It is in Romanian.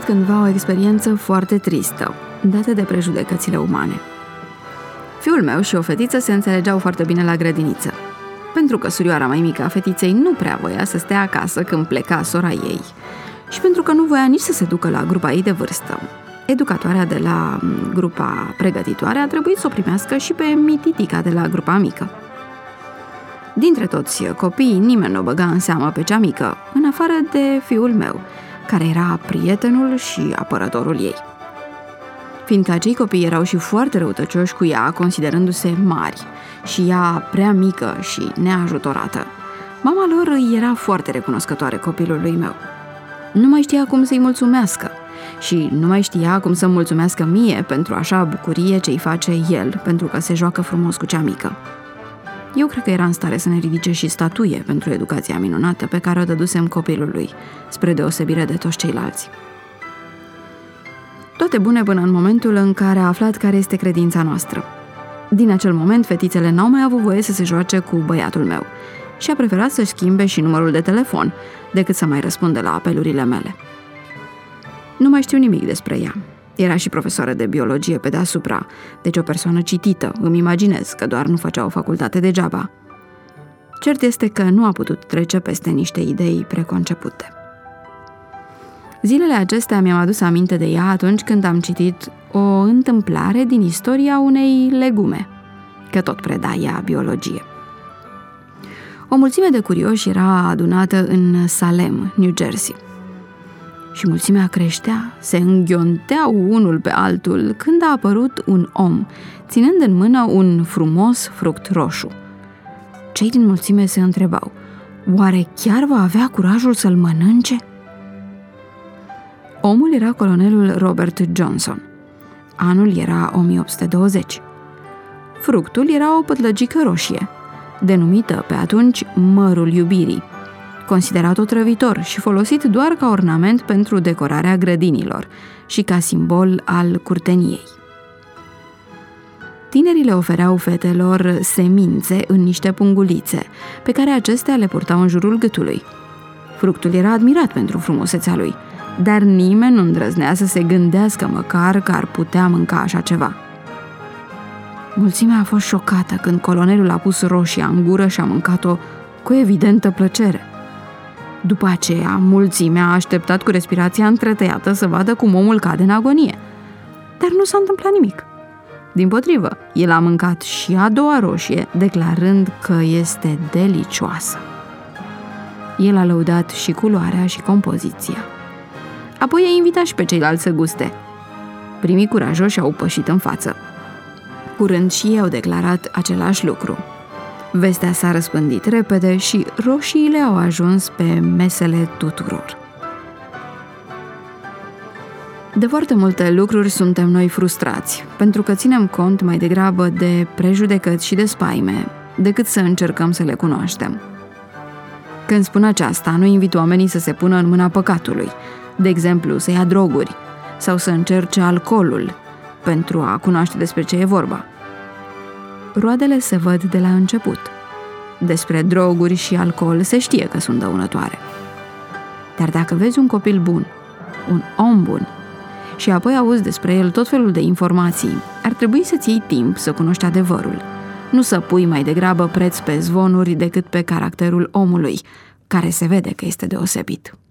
trăit cândva o experiență foarte tristă, dată de prejudecățile umane. Fiul meu și o fetiță se înțelegeau foarte bine la grădiniță. Pentru că surioara mai mică a fetiței nu prea voia să stea acasă când pleca sora ei și pentru că nu voia nici să se ducă la grupa ei de vârstă, educatoarea de la grupa pregătitoare a trebuit să o primească și pe mititica de la grupa mică. Dintre toți copiii, nimeni nu o băga în seamă pe cea mică, în afară de fiul meu, care era prietenul și apărătorul ei. Fiindcă acei copii erau și foarte răutăcioși cu ea, considerându-se mari și ea prea mică și neajutorată, mama lor îi era foarte recunoscătoare copilului meu. Nu mai știa cum să-i mulțumească și nu mai știa cum să-mi mulțumească mie pentru așa bucurie ce-i face el, pentru că se joacă frumos cu cea mică. Eu cred că era în stare să ne ridice și statuie pentru educația minunată pe care o dădusem copilului, spre deosebire de toți ceilalți. Toate bune până în momentul în care a aflat care este credința noastră. Din acel moment, fetițele n-au mai avut voie să se joace cu băiatul meu și a preferat să-și schimbe și numărul de telefon, decât să mai răspundă la apelurile mele. Nu mai știu nimic despre ea. Era și profesoară de biologie pe deasupra, deci o persoană citită, îmi imaginez că doar nu făcea o facultate degeaba. Cert este că nu a putut trece peste niște idei preconcepute. Zilele acestea mi-am adus aminte de ea atunci când am citit o întâmplare din istoria unei legume, că tot preda ea biologie. O mulțime de curioși era adunată în Salem, New Jersey. Și mulțimea creștea, se înghionteau unul pe altul când a apărut un om, ținând în mână un frumos fruct roșu. Cei din mulțime se întrebau, oare chiar va avea curajul să-l mănânce? Omul era colonelul Robert Johnson. Anul era 1820. Fructul era o pătlăgică roșie, denumită pe atunci mărul iubirii, considerat otrăvitor și folosit doar ca ornament pentru decorarea grădinilor și ca simbol al curteniei. Tinerii le ofereau fetelor semințe în niște pungulițe, pe care acestea le purtau în jurul gâtului. Fructul era admirat pentru frumusețea lui, dar nimeni nu îndrăznea să se gândească măcar că ar putea mânca așa ceva. Mulțimea a fost șocată când colonelul a pus roșia în gură și a mâncat-o cu evidentă plăcere. După aceea, mulțimea a așteptat cu respirația întretăiată să vadă cum omul cade în agonie. Dar nu s-a întâmplat nimic. Dimpotrivă, el a mâncat și a doua roșie, declarând că este delicioasă. El a lăudat și culoarea și compoziția. Apoi a invitat și pe ceilalți să guste. Primii curajoși au pășit în față. Curând și ei au declarat același lucru. Vestea s-a răspândit repede și roșiile au ajuns pe mesele tuturor. De foarte multe lucruri suntem noi frustrați, pentru că ținem cont mai degrabă de prejudecăți și de spaime, decât să încercăm să le cunoaștem. Când spun aceasta, nu invit oamenii să se pună în mâna păcatului, de exemplu, să ia droguri sau să încerce alcoolul pentru a cunoaște despre ce e vorba. Roadele se văd de la început. Despre droguri și alcool se știe că sunt dăunătoare. Dar dacă vezi un copil bun, un om bun, și apoi auzi despre el tot felul de informații, ar trebui să-ți iei timp să cunoști adevărul, nu să pui mai degrabă preț pe zvonuri decât pe caracterul omului, care se vede că este deosebit.